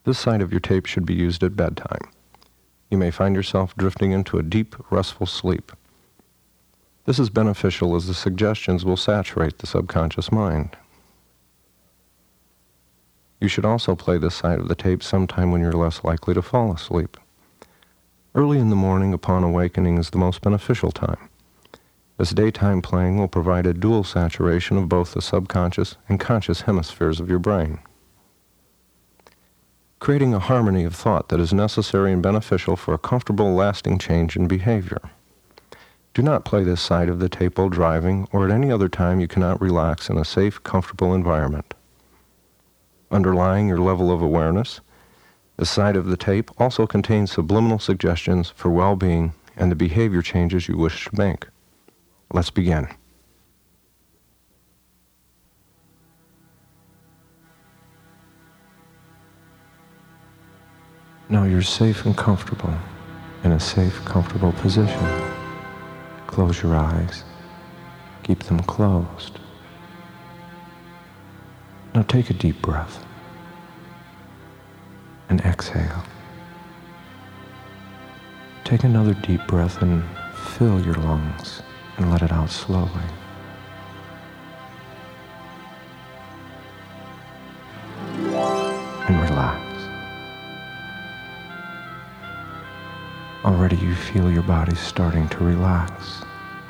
This side of your tape should be used at bedtime. You may find yourself drifting into a deep, restful sleep. This is beneficial as the suggestions will saturate the subconscious mind. You should also play this side of the tape sometime when you're less likely to fall asleep. Early in the morning upon awakening is the most beneficial time. This daytime playing will provide a dual saturation of both the subconscious and conscious hemispheres of your brain, creating a harmony of thought that is necessary and beneficial for a comfortable, lasting change in behavior. Do not play this side of the tape while driving or at any other time you cannot relax in a safe, comfortable environment. Underlying your level of awareness, this side of the tape also contains subliminal suggestions for well-being and the behavior changes you wish to make. Let's begin. Now you're safe and comfortable in a safe, comfortable position. Close your eyes. Keep them closed. Now take a deep breath and exhale. Take another deep breath and fill your lungs and let it out slowly. And relax. Already you feel your body starting to relax.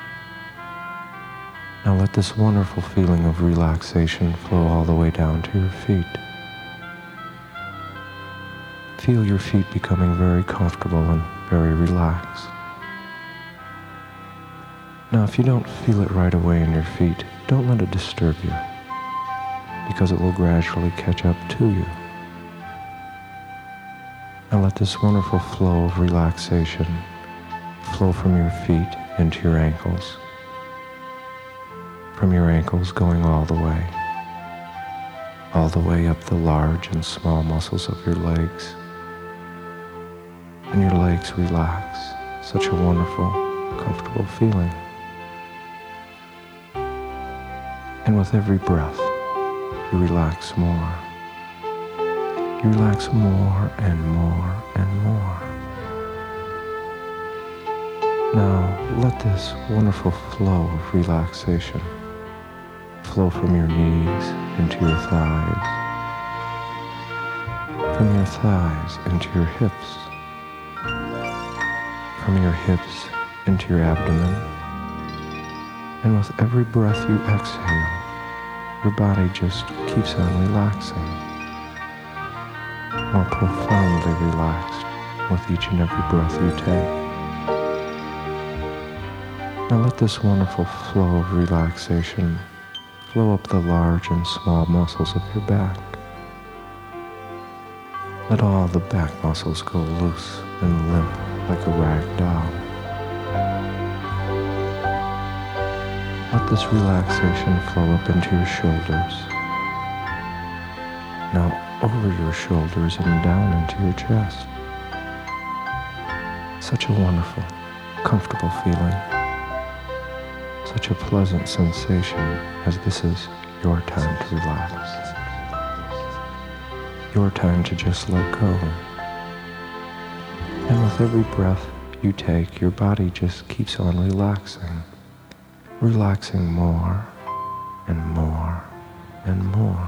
Now let this wonderful feeling of relaxation flow all the way down to your feet. Feel your feet becoming very comfortable and very relaxed. Now, if you don't feel it right away in your feet, don't let it disturb you, because it will gradually catch up to you. Now let this wonderful flow of relaxation flow from your feet into your ankles, from your ankles going all the way up the large and small muscles of your legs. And your legs relax, such a wonderful, comfortable feeling. And with every breath, you relax more. You relax more and more and more. Now, let this wonderful flow of relaxation flow from your knees into your thighs, from your thighs into your hips, from your hips into your abdomen. And with every breath you exhale, your body just keeps on relaxing, more profoundly relaxed with each and every breath you take. Now let this wonderful flow of relaxation flow up the large and small muscles of your back. Let all the back muscles go loose and limp like a rag doll. Let this relaxation flow up into your shoulders, now over your shoulders and down into your chest. Such a wonderful, comfortable feeling, such a pleasant sensation as this is your time to relax, your time to just let go. And with every breath you take, your body just keeps on relaxing. Relaxing more and more and more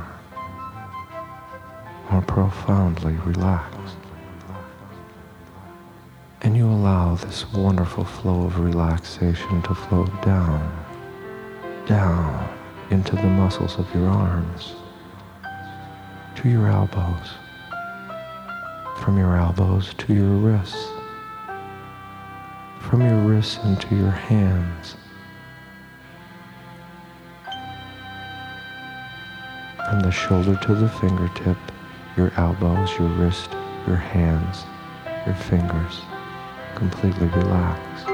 profoundly relaxed. And you allow this wonderful flow of relaxation to flow down into the muscles of your arms, to your elbows, from your elbows to your wrists, from your wrists into your hands, from the shoulder to the fingertip, your elbows, your wrist, your hands, your fingers, completely relaxed.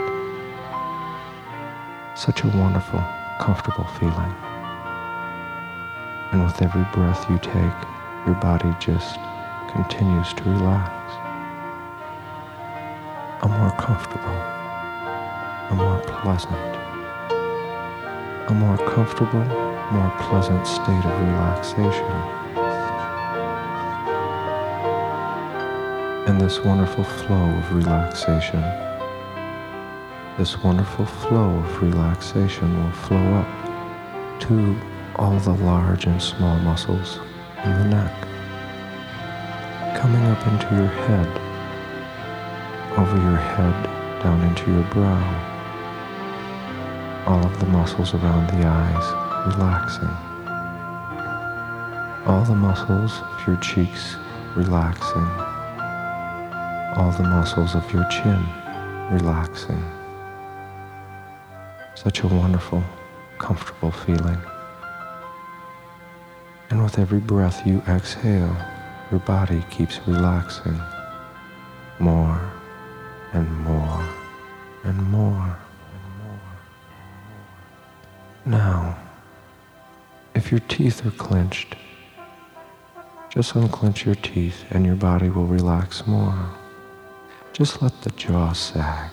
Such a wonderful, comfortable feeling. And with every breath you take, your body just continues to relax. A more comfortable, a more pleasant, a more comfortable, more pleasant state of relaxation. And this wonderful flow of relaxation, this wonderful flow of relaxation will flow up to all the large and small muscles in the neck, coming up into your head, over your head, down into your brow, all of the muscles around the eyes relaxing, all the muscles of your cheeks relaxing, all the muscles of your chin relaxing. Such a wonderful, comfortable feeling. And with every breath you exhale, your body keeps relaxing more and more and more and more. Now, if your teeth are clenched, just unclench your teeth and your body will relax more. Just let the jaw sag.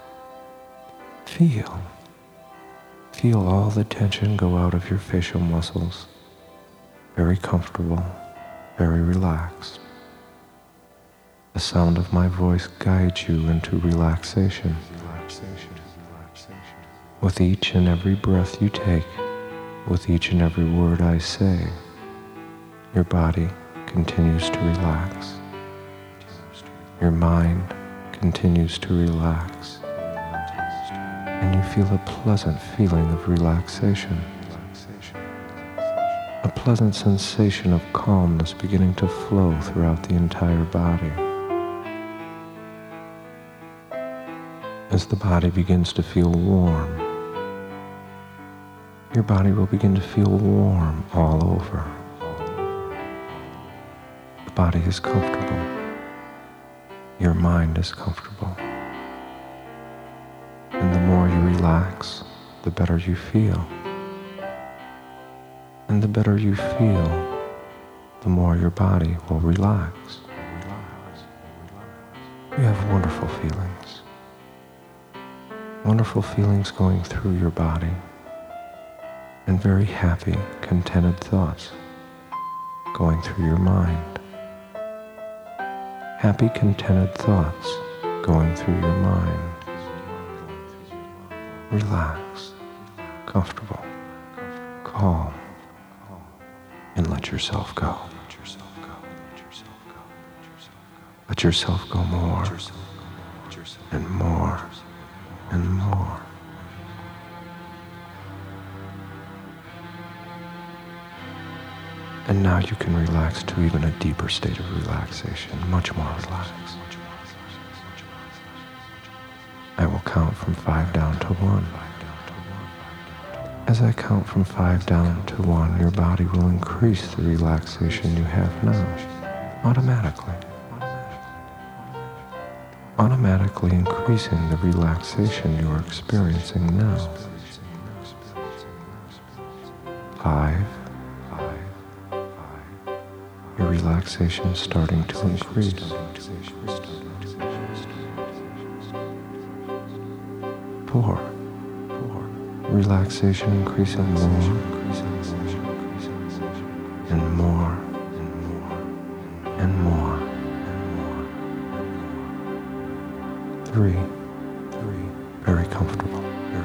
Feel all the tension go out of your facial muscles. Very comfortable, very relaxed. The sound of my voice guides you into relaxation. With each and every breath you take, with each and every word I say, your body continues to relax. Your mind continues to relax. And you feel a pleasant feeling of relaxation. A pleasant sensation of calmness beginning to flow throughout the entire body. As the body begins to feel warm, your body will begin to feel warm all over. The body is comfortable. Your mind is comfortable. And the more you relax, the better you feel. And the better you feel, the more your body will relax. You have wonderful feelings. Wonderful feelings going through your body. And very happy, contented thoughts going through your mind. Happy, contented thoughts going through your mind. Relax, comfortable, calm, and let yourself go. Let yourself go more and more and more. And now you can relax to even a deeper state of relaxation, much more relaxed. I will count from 5 down to 1. As I count from 5 down to 1, your body will increase the relaxation you have now, automatically. Automatically increasing the relaxation you are experiencing now. 5. Your relaxation is starting to increase. 4. Relaxation increasing more and more and more. 3. Very comfortable,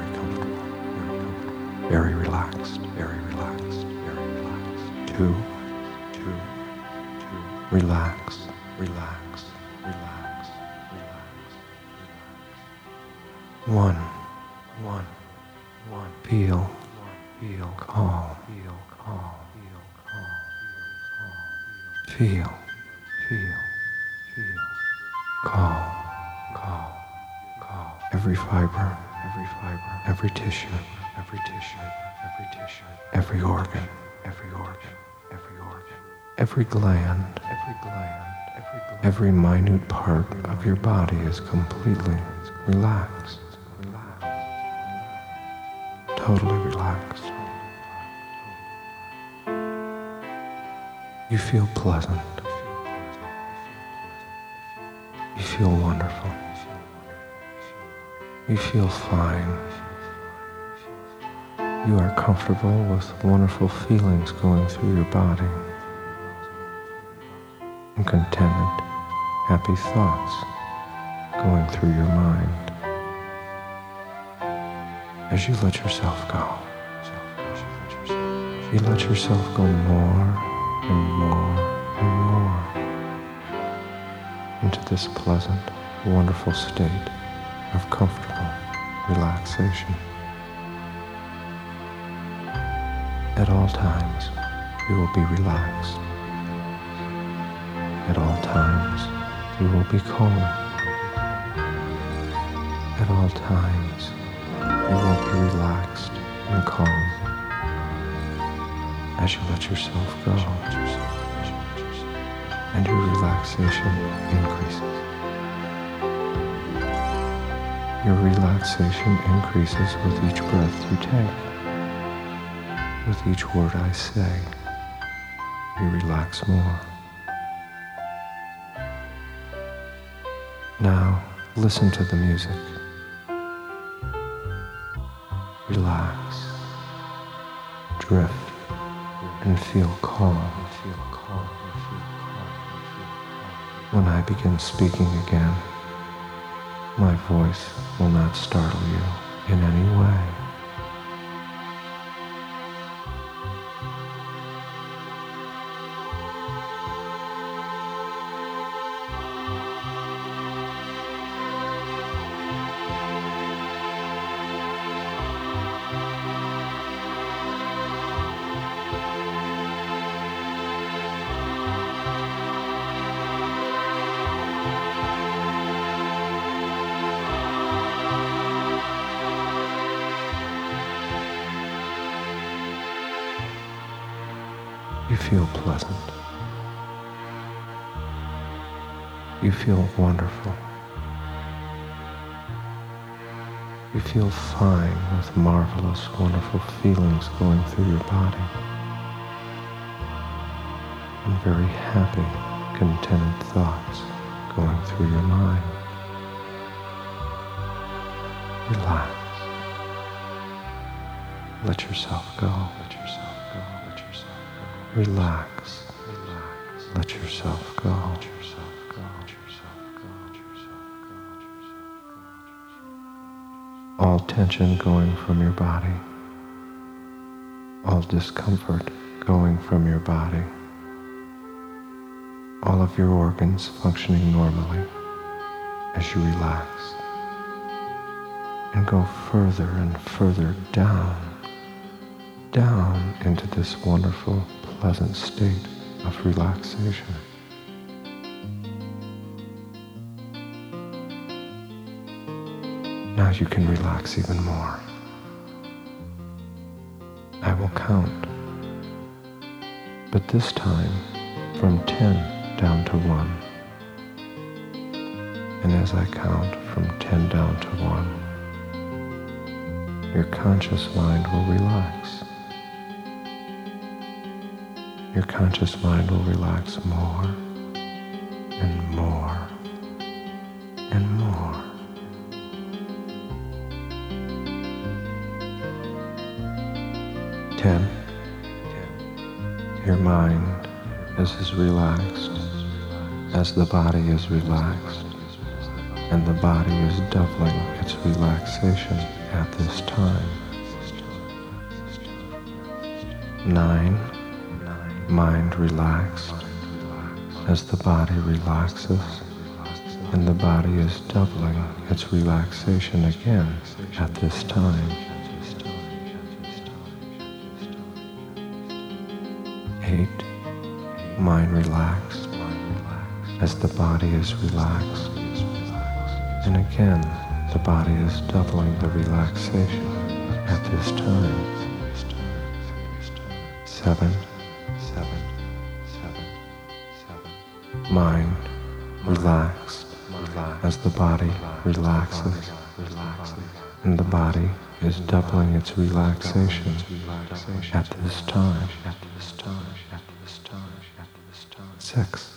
very relaxed, 2. Relax. 1. Feel calm. Feel calm. Every fiber, every tissue, every organ, every gland, every minute part of your body is completely relaxed. Totally relaxed. You feel pleasant. You feel wonderful. You feel fine. You are comfortable with wonderful feelings going through your body. And contented happy thoughts going through your mind as you let yourself go. You let yourself go more and more and more into this pleasant, wonderful state of comfortable relaxation. At all times, you will be relaxed. At all times, you will be calm. At all times, you will be relaxed and calm as you let yourself go, and your relaxation increases. Your relaxation increases with each breath you take. With each word I say, you relax more. Now, listen to the music. Relax, drift, and feel calm. When I begin speaking again, my voice will not startle you in any way. You feel pleasant. You feel wonderful. You feel fine with marvelous, wonderful feelings going through your body. And very happy, contented thoughts going through your mind. Relax. Let yourself go. Let yourself go. Let yourself go. Relax. Relax. Let yourself go. Let yourself go. Let yourself go. Let yourself go. Let yourself go. All tension going from your body. All discomfort going from your body. All of your organs functioning normally as you relax. And go further and further down into this wonderful, pleasant state of relaxation. Now you can relax even more. I will count, but this time from 10 down to 1. And as I count from 10 down to 1, your conscious mind will relax. Your conscious mind will relax more and more and more. 10. Your mind is as relaxed as the body is relaxed, and the body is doubling its relaxation at this time. 9. Mind relaxed as the body relaxes, and the body is doubling its relaxation again at this time. 8. Mind relaxed as the body is relaxed, and again the body is doubling the relaxation at this time. 7. Mind relaxed as the body relaxes, and the body is doubling its relaxation at this time. 6.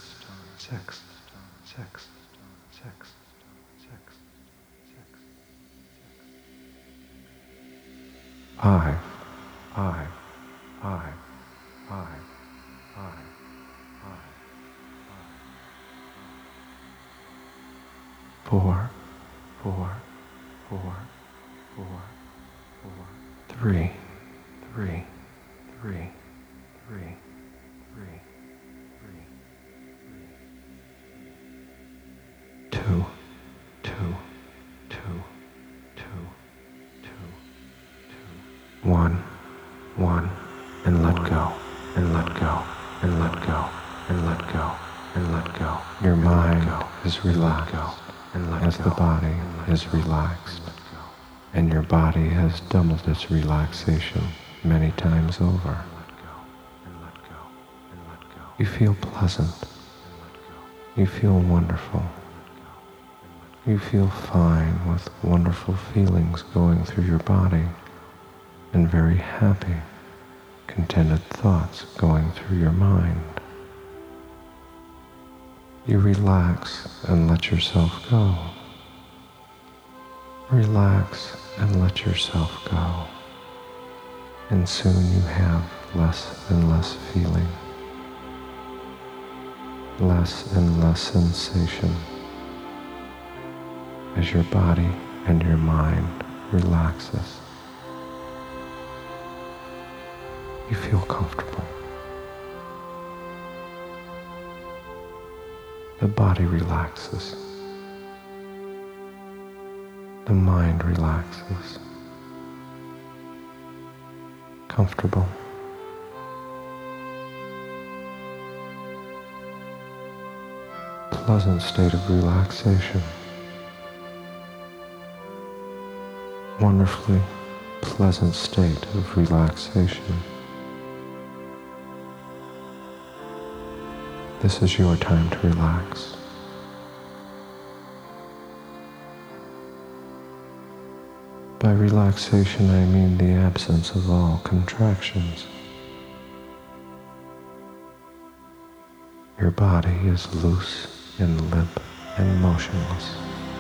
5. 4. 4, 4, 4, 4, 4, 3, 3, 3, 3, 3, 3, 2, 2, 2, 2, 2, 2, 1, 1, and let go, and let go, and let go, and let go, and let go. Your mind is relaxed as the body is relaxed, and your body has doubled its relaxation many times over. You feel pleasant. You feel wonderful. You feel fine with wonderful feelings going through your body and very happy, contented thoughts going through your mind. You relax and let yourself go. Relax and let yourself go. And soon you have less and less feeling, less and less sensation as your body and your mind relaxes. You feel comfortable. The body relaxes. The mind relaxes. Comfortable. Pleasant state of relaxation. Wonderfully pleasant state of relaxation. This is your time to relax. By relaxation, I mean the absence of all contractions. Your body is loose and limp and motionless.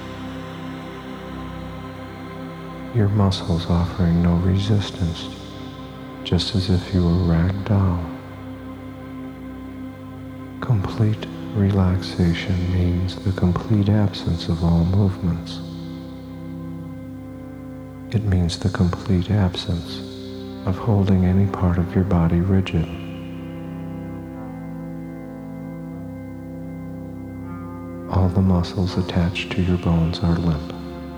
Your muscles offering no resistance, just as if you were rag doll. Complete relaxation means the complete absence of all movements. It means the complete absence of holding any part of your body rigid. All the muscles attached to your bones are limp.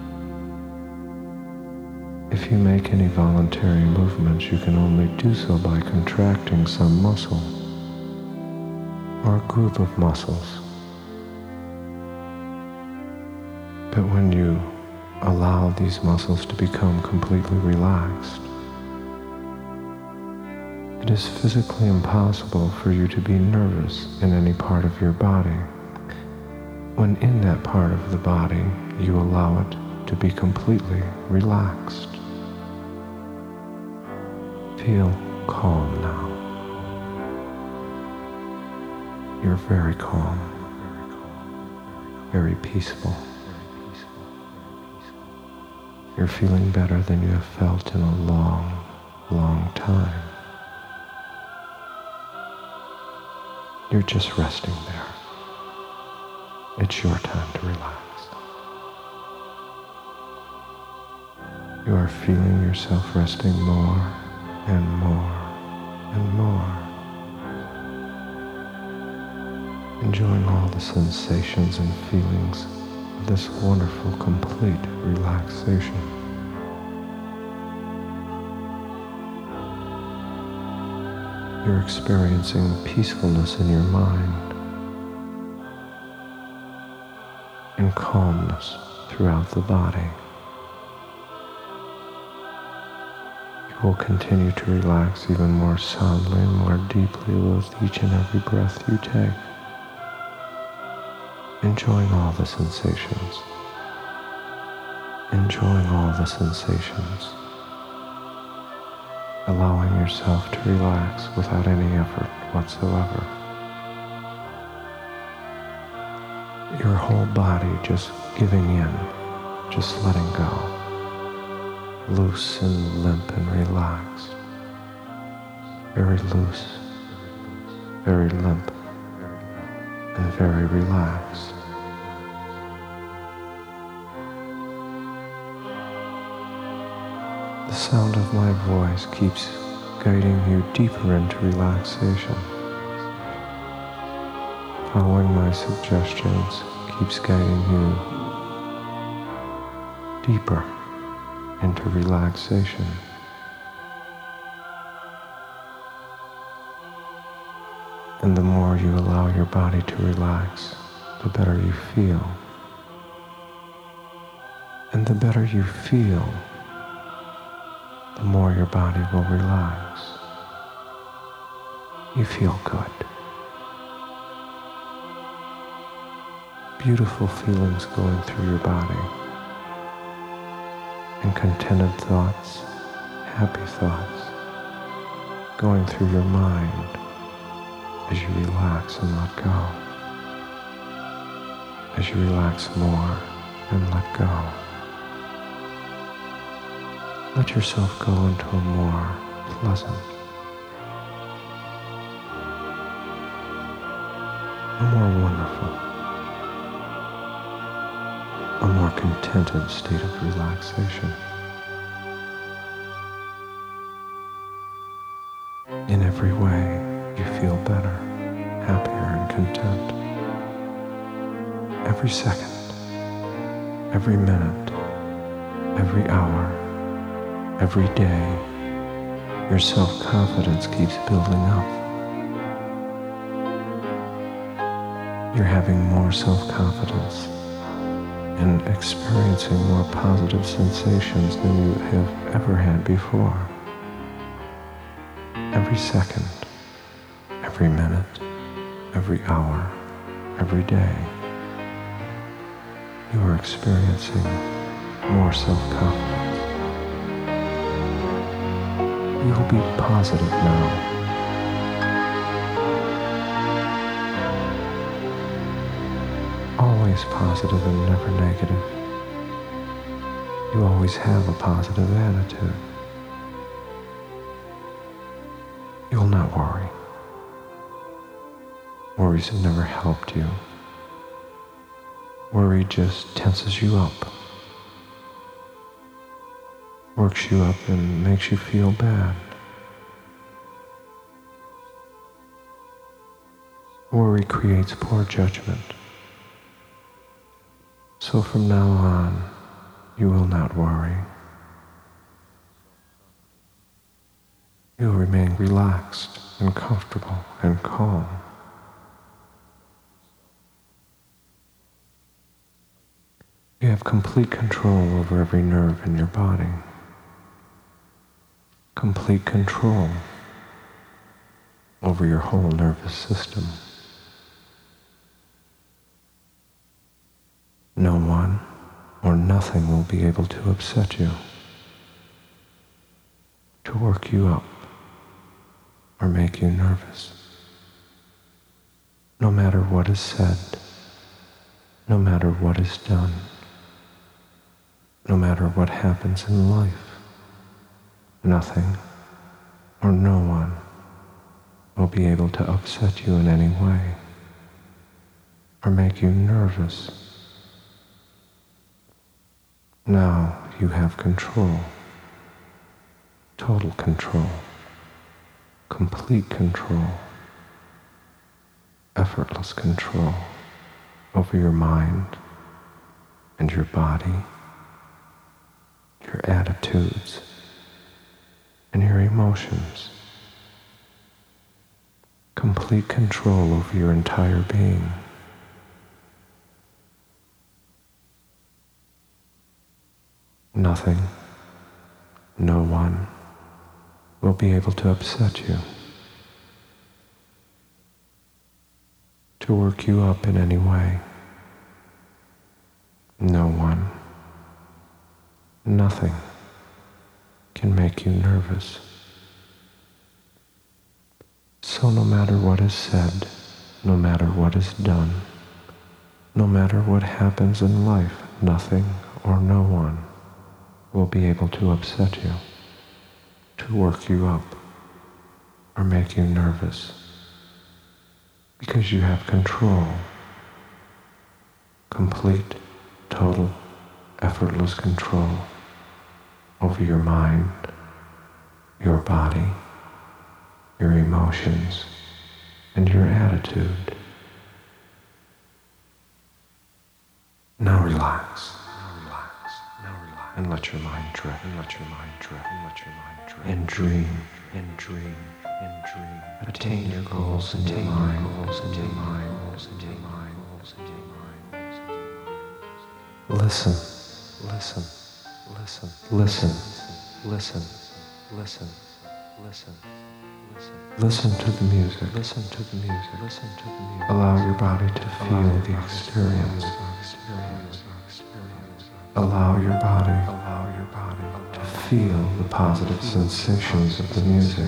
If you make any voluntary movements, you can only do so by contracting some muscle or a group of muscles. But when you allow these muscles to become completely relaxed, it is physically impossible for you to be nervous in any part of your body, when in that part of the body you allow it to be completely relaxed. Feel calm now. You're very calm, very peaceful. You're feeling better than you have felt in a long, long time. You're just resting there. It's your time to relax. You are feeling yourself resting more and more and more. Enjoying all the sensations and feelings of this wonderful, complete relaxation. You're experiencing peacefulness in your mind and calmness throughout the body. You will continue to relax even more soundly and more deeply with each and every breath you take. Enjoying all the sensations. Enjoying all the sensations. Allowing yourself to relax without any effort whatsoever. Your whole body just giving in, just letting go. Loose and limp and relaxed. Very loose, very limp, and very relaxed. sound of my voice keeps guiding you deeper into relaxation. Following my suggestions keeps guiding you deeper into relaxation. And the more you allow your body to relax, the better you feel. And the better you feel, the more your body will relax. You feel good. Beautiful feelings going through your body. And contented thoughts, happy thoughts, going through your mind as you relax and let go. As you relax more and let go. Let yourself go into a more pleasant, a more wonderful, a more contented state of relaxation. In every way, you feel better, happier, and content. Every second, every minute, every hour, every day, your self-confidence keeps building up. You're having more self-confidence and experiencing more positive sensations than you have ever had before. Every second, every minute, every hour, every day, you are experiencing more self-confidence. You will be positive now. Always positive and never negative. You always have a positive attitude. You will not worry. Worries have never helped you. Worry just tenses you up. Works you up and makes you feel bad. Worry creates poor judgment. So from now on, you will not worry. You will remain relaxed and comfortable and calm. You have complete control over every nerve in your body. Complete control over your whole nervous system. No one or nothing will be able to upset you, to work you up, or make you nervous. No matter what is said, no matter what is done, no matter what happens in life, nothing or no one will be able to upset you in any way or make you nervous. Now you have control, total control, complete control, effortless control over your mind and your body, your attitudes, and your emotions. Complete control over your entire being. Nothing, no one will be able to upset you, to work you up in any way. No one, nothing can make you nervous. So no matter what is said, no matter what is done, no matter what happens in life, nothing or no one will be able to upset you, to work you up, or make you nervous, because you have control, complete, total, effortless control over your mind, your body, your emotions, and your attitude. Now relax. And let your mind drift, and dream, attain your goals in your mind, Listen to the music. Allow your body to feel the experience. Allow your body to feel the positive sensations of the music.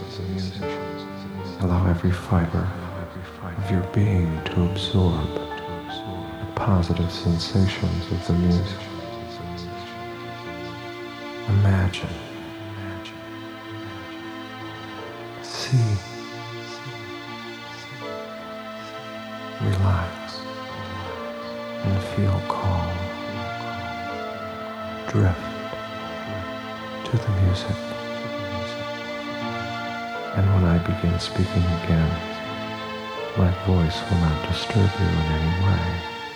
Allow every fiber of your being to absorb the positive sensations of the music. Imagine. See. Relax and feel calm. Drift to the music. And when I begin speaking again, my voice will not disturb you in any way.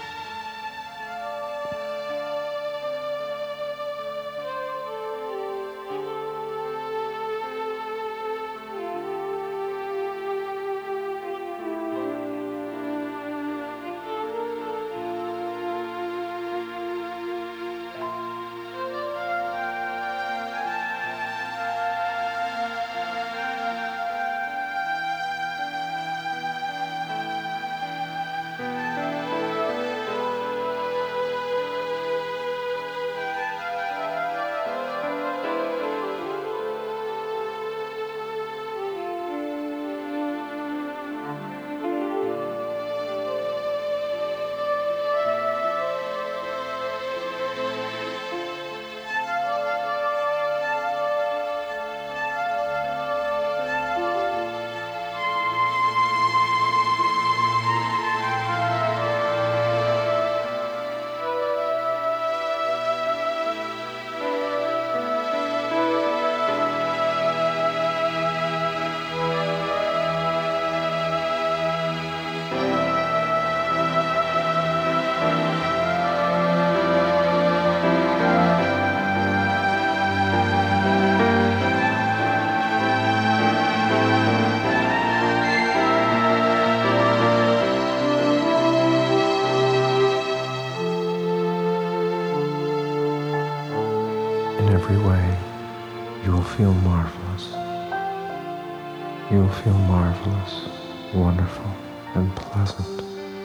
In every way, you will feel marvelous. You will feel marvelous, wonderful, and pleasant.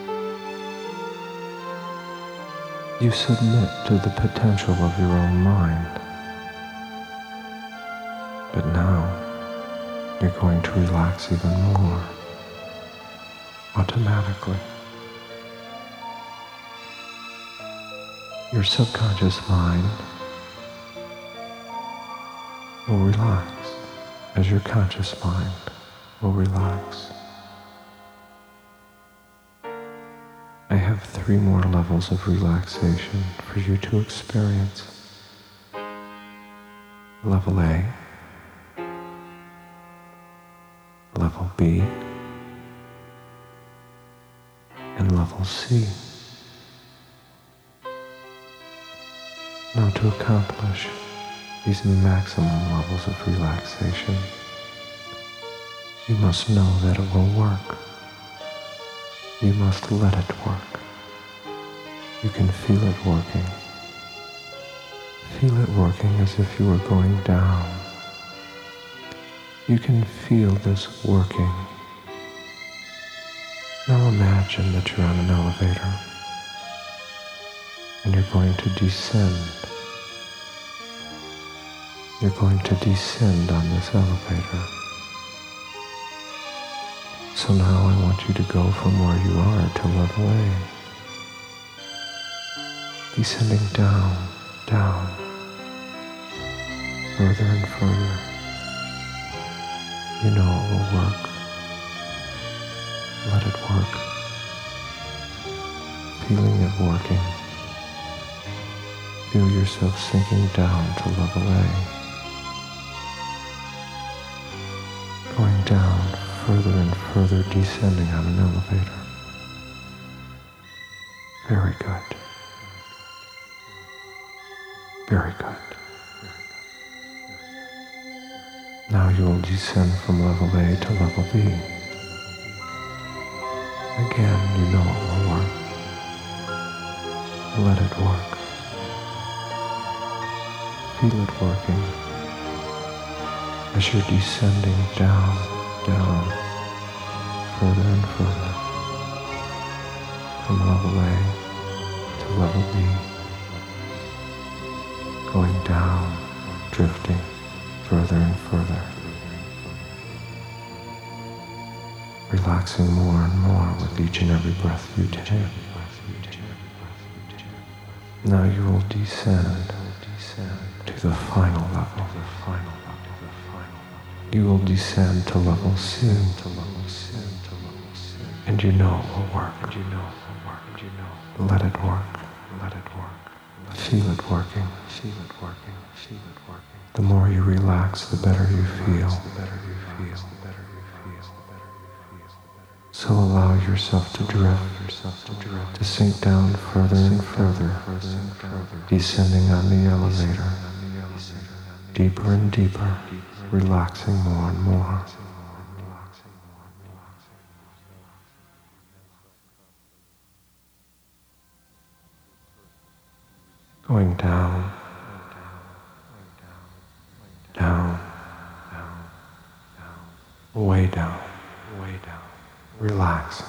You submit to the potential of your own mind. But now, you're going to relax even more, automatically. Your subconscious mind will relax as your conscious mind will relax. I have 3 more levels of relaxation for you to experience. Level A, Level B, and Level C. Now to accomplish these maximum levels of relaxation, you must know that it will work. You must let it work. You can feel it working. Feel it working as if you were going down. You can feel this working. Now imagine that you're on an elevator and you're going to descend. You're going to descend on this elevator. So now I want you to go from where you are to level A. Descending down, down, further and further. You know it will work. Let it work. Feeling it working. Feel yourself sinking down to level A, going down further and further, descending on an elevator. Very good. Very good. Now you will descend from level A to level B. Again, you know it will work. Let it work. Feel it working as you're descending down, down, further and further, from level A to level B, going down, drifting further and further, relaxing more and more with each and every breath you take. Now you will descend to the final level. You will descend to level C, and you know it will work. Let it work. Feel it working. The more you relax, the better you feel. So allow yourself to drift, to sink down further and further, descending on the elevator, deeper and deeper, relaxing more and more. Going down, down, way down, relaxing.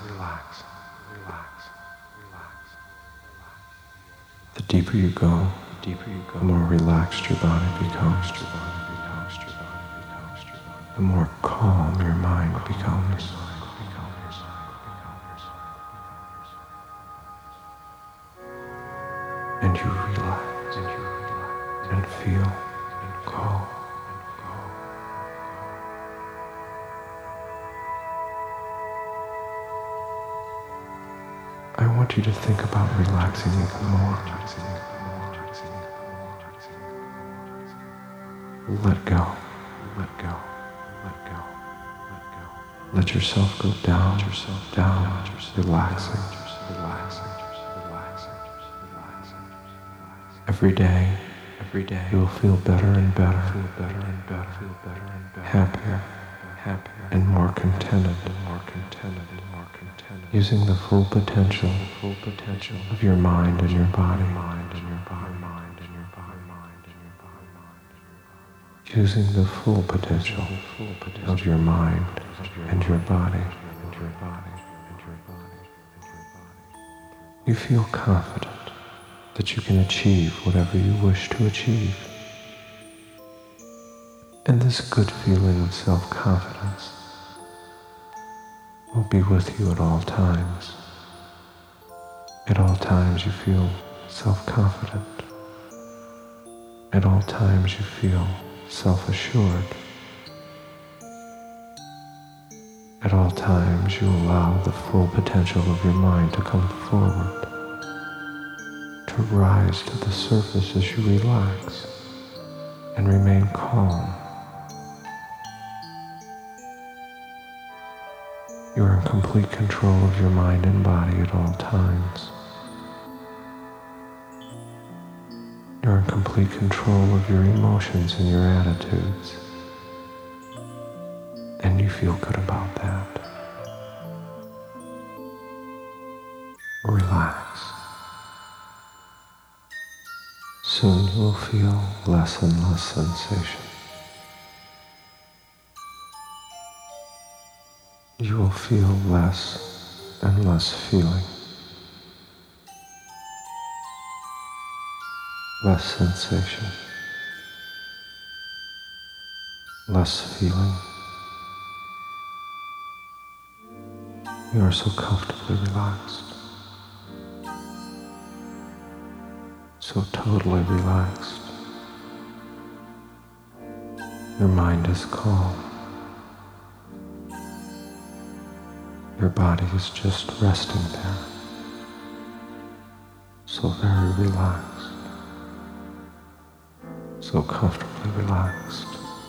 The deeper you go, the more relaxed your body becomes. The more calm your mind becomes. And you relax and feel calm. I want you to think about relaxing even more. Let go. Let yourself go down, relaxing. Every day, you will feel better and better, happier, and more contented, using the full potential of your mind and your body, using the full potential of your mind and your body. You feel confident that you can achieve whatever you wish to achieve. And this good feeling of self-confidence will be with you at all times. At all times you feel self-confident. At all times you feel self-assured. At all times you allow the full potential of your mind to come forward, to rise to the surface as you relax and remain calm. You are in complete control of your mind and body at all times. You're in complete control of your emotions and your attitudes. And you feel good about that. Relax. Soon you will feel less and less sensation. You will feel less and less feeling. Less sensation. Less feeling. You are so comfortably relaxed. So totally relaxed. Your mind is calm. Your body is just resting there. So very relaxed. so comfortably relaxed,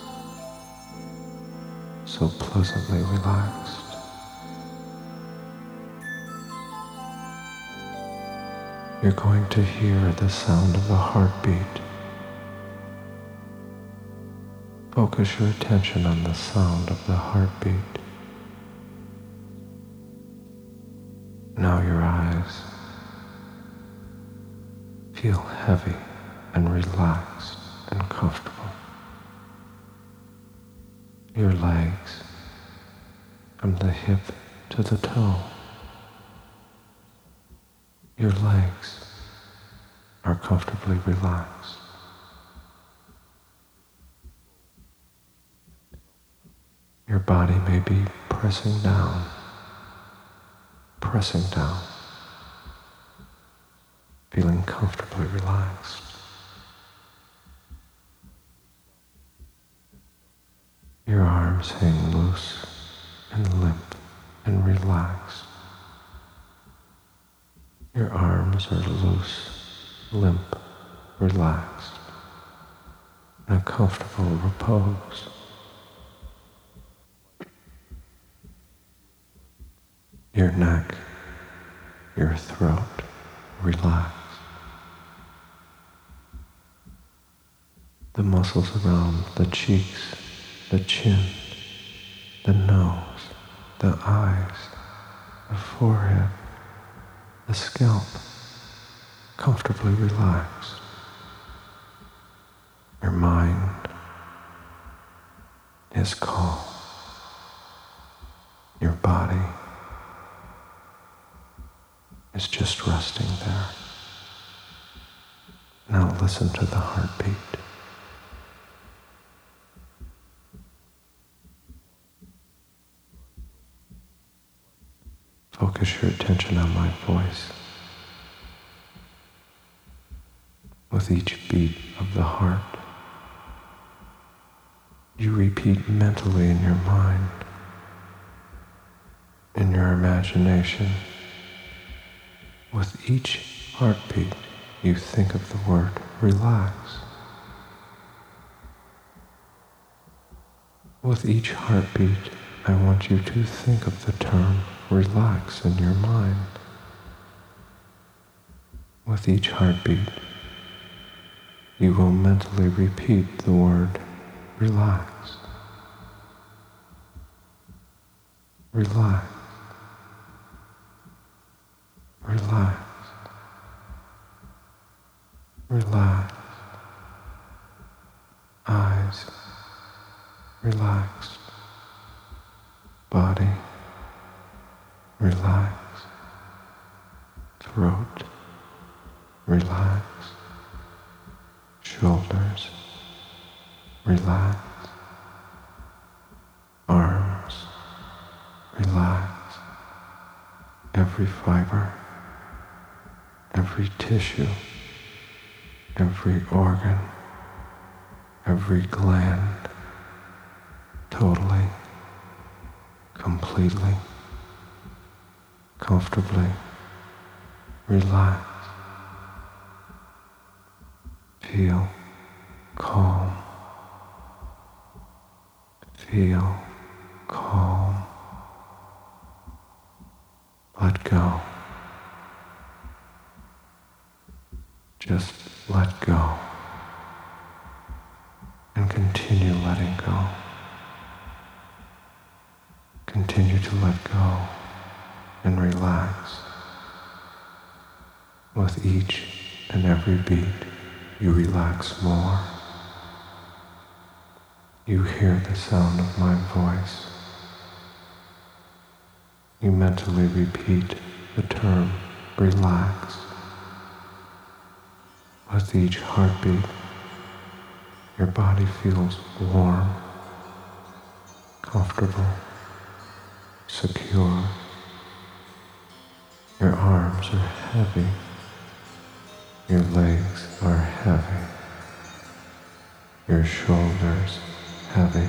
so pleasantly relaxed. You're going to hear the sound of a heartbeat. Focus your attention on the sound of the heartbeat. Now your eyes feel heavy and relaxed and comfortable. Your legs from the hip to the toe. Your legs are comfortably relaxed. Your body may be pressing down, feeling comfortably relaxed. Your arms hang loose and limp and relaxed. Your arms are loose, limp, relaxed, in a comfortable repose. Your neck, your throat, relaxed. The muscles around the cheeks, the chin, the nose, the eyes, the forehead, the scalp, comfortably relaxed. Your mind is calm. Your body is just resting there. Now listen to the heartbeat. Focus your attention on my voice. With each beat of the heart, you repeat mentally in your mind, in your imagination. With each heartbeat, you think of the word relax. With each heartbeat, I want you to think of the term relax in your mind. With each heartbeat, you will mentally repeat the word relax. Relax. Relax. Relax. Eyes relaxed. Body relaxed. Throat relaxed. Shoulders relaxed. Arms relaxed. Every fiber, every tissue, every organ, every gland, totally, completely, comfortably relaxed. Feel calm. Feel calm. Let go. Just let go. And continue letting go. Continue to let go and relax. With each and every beat, you relax more. You hear the sound of my voice. You mentally repeat the term relax. With each heartbeat, your body feels warm, comfortable, secure. Your arms are heavy. Your legs are heavy. Your shoulders heavy.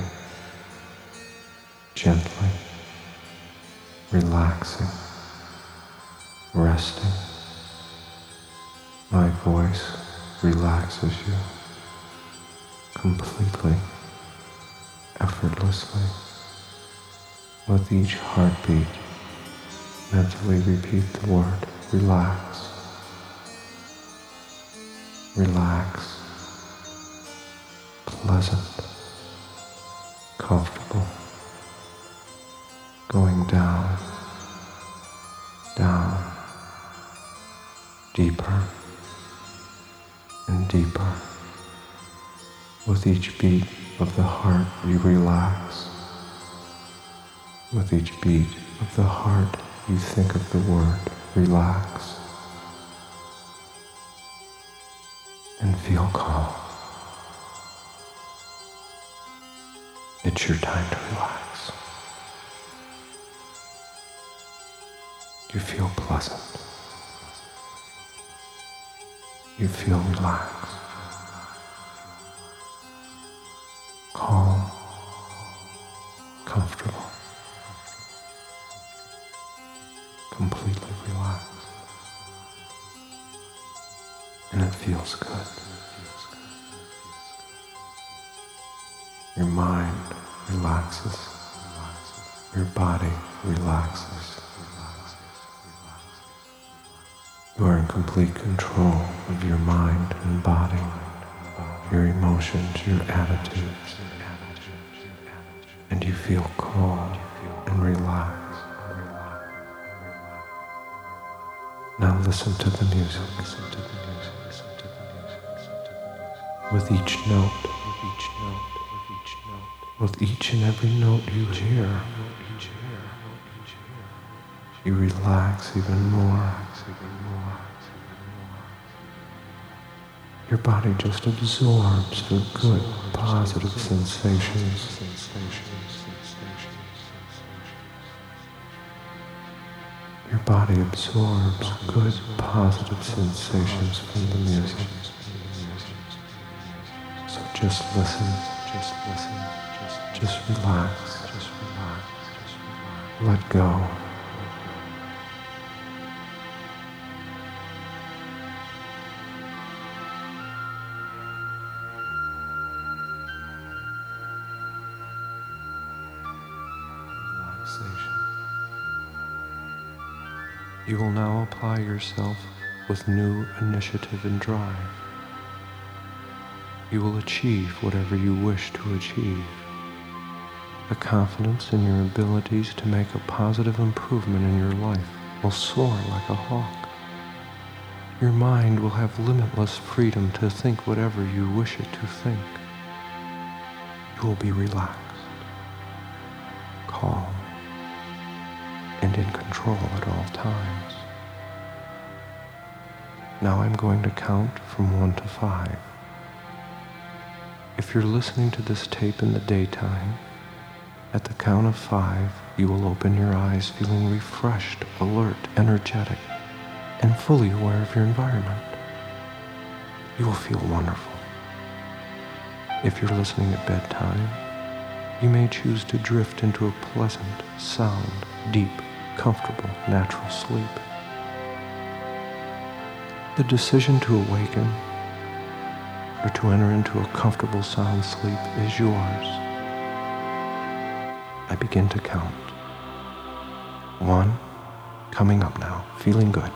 Gently relaxing, resting. My voice relaxes you. completely, effortlessly. With each heartbeat, mentally repeat the word, relax, relax, pleasant, comfortable, going down, down, deeper and deeper. With each beat of the heart, you relax. With each beat of the heart, you think of the word, relax, and feel calm. It's your time to relax. You feel pleasant. You feel relaxed, calm, comfortable, completely relaxed. And it feels good. Your mind relaxes. Your body relaxes. You are in complete control of your mind and body, your emotions, your attitudes, and you feel calm and relaxed. Now listen to the music. With each note, with each and every note you hear, you relax even more. Your body just absorbs the good, positive sensations. Your body absorbs good, positive sensations from the music. So just listen, just relax, let go. You will now apply yourself with new initiative and drive. You will achieve whatever you wish to achieve. The confidence in your abilities to make a positive improvement in your life will soar like a hawk. Your mind will have limitless freedom to think whatever you wish it to think. You will be relaxed, calm, and in control at all times. Now I'm going to count from 1 to 5. If you're listening to this tape in the daytime, at the count of 5, you will open your eyes feeling refreshed, alert, energetic, and fully aware of your environment. You will feel wonderful. If you're listening at bedtime, you may choose to drift into a pleasant, sound, deep, comfortable, natural sleep. The decision to awaken or to enter into a comfortable, sound sleep is yours. I begin to count. 1, coming up now, feeling good.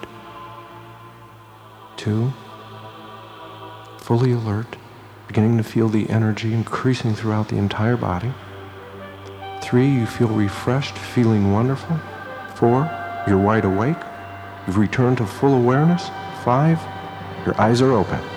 2, fully alert, beginning to feel the energy increasing throughout the entire body. 3, you feel refreshed, feeling wonderful. 4, you're wide awake. You've returned to full awareness. 5, your eyes are open.